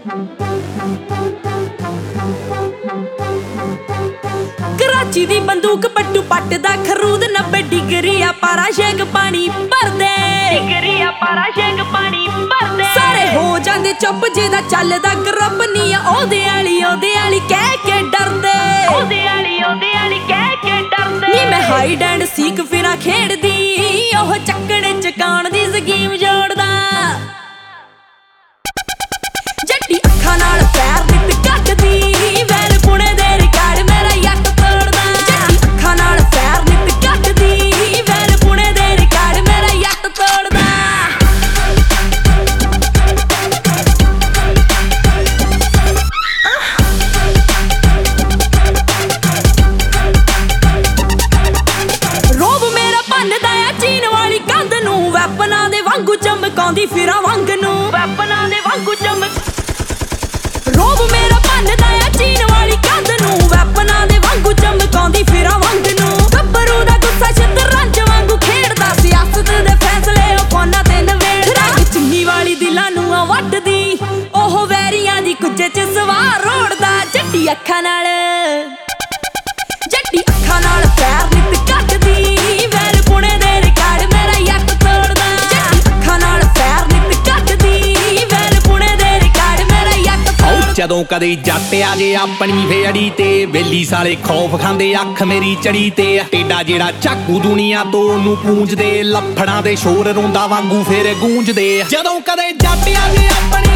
कराची दी बंदूक पट्टू पट दा खरूद 90 डिग्री आ पारा शेक पानी भर दे डिग्री आ पारा शेक पानी भर दे सारे हो जांदे चुप जेदा चलदा ग्रुप नी ओदे आली कह के डरदे ओदे आली कह के डरदे नी मैं हाइड एंड सीक फिरा खेड़दी ओह चक्कड़े चकान दी स्कीम जोड़दा जट्टी अखां नाल पैर नित कटदी वैल पुणे दे रिकार्ड मेरा यक तोड़दा जट्टी अखां नाल पैर नित कटदी वैल पुणे दे रिकार्ड मेरा यक तोड़दा रोब मेरा भन्नदा आ चीन वाली कंध नूं वैपनां दे वांगू चमकाउंदी फिरां वंग नूं वैपनां दे वांगू रोब मेरा भन्नदा आ चीन वाली कंध नूं वैपनां दे वांगू चमकाउंदी फिरां वंग नूं गब्बरू दा गुस्सा शतरंज वांगू खेड़दा सियासत दे फैसले ओ फोनां ते नवेड़दा चिन्नी वाली दिलां नूं वड्डदी ओह वैरियां दी कुज्जे च सवार रोड़दा जट्टी अखां नाल पैर नित कटदी वैल पुणे दे रिकार्ड मेरा यक तोड़दा जट्टी अखां नाल पैर नित कटदी वैल पुणे दे रिकार्ड मेरा यक तोड़दा ਜਦੋਂ ਕਦੇ ਜੱਟ ਆ ਜੇ ਆਪਣੀ ਫੇੜੀ ਤੇ ਵੇਲੀ ਸਾਲੇ ਖੌਫ ਖਾਂਦੇ ਅੱਖ ਮੇਰੀ ਚੜੀ ਤੇ ਟੇਡਾ ਜਿਹੜਾ ਝਾਕੂ ਦੁਨੀਆ ਤੋਂ ਉਹਨੂੰ ਪੂੰਝਦੇ ਲੱਫੜਾਂ ਦੇ ਸ਼ੋਰ ਰੋਂਦਾ ਵਾਂਗੂ ਫੇਰ ਗੂੰਜਦੇ ਜਦੋਂ ਕਦੇ ਜੱਟ ਆ ਜੇ ਆਪਣੀ